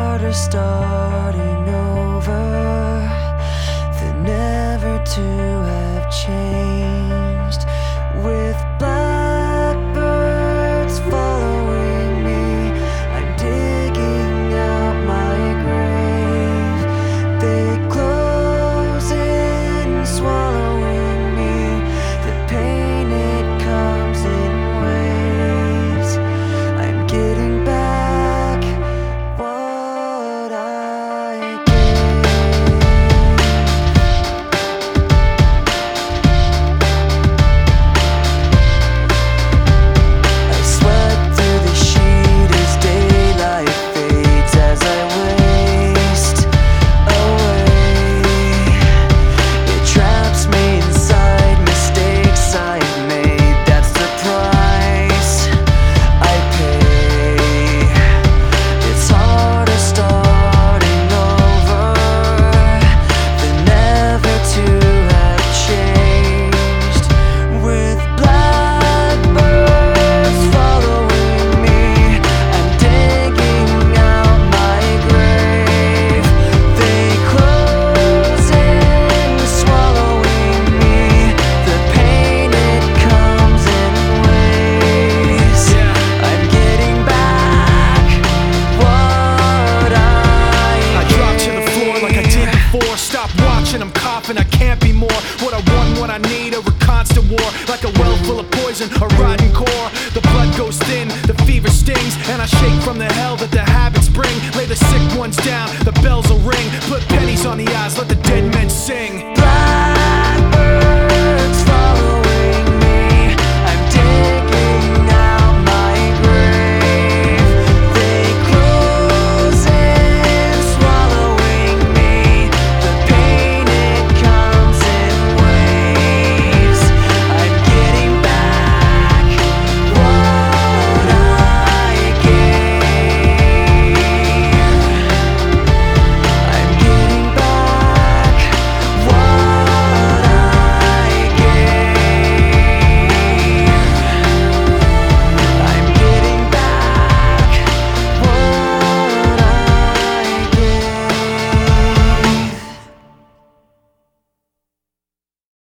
harder starting over than ever to have changed. With blackbirds following me, I'm digging out my grave. They close in, swallowing me. The pain, it comes in waves. I'm getting back what I I'm coughing, I can't be more. What I want, what I need, are a constant war. Like a well full of poison, a rotten core. The blood goes thin, the fever stings, and I shake from the hell that the habits bring. Lay the sick ones down, the bells will ring. Put pennies on the eyes, let the dead men sing.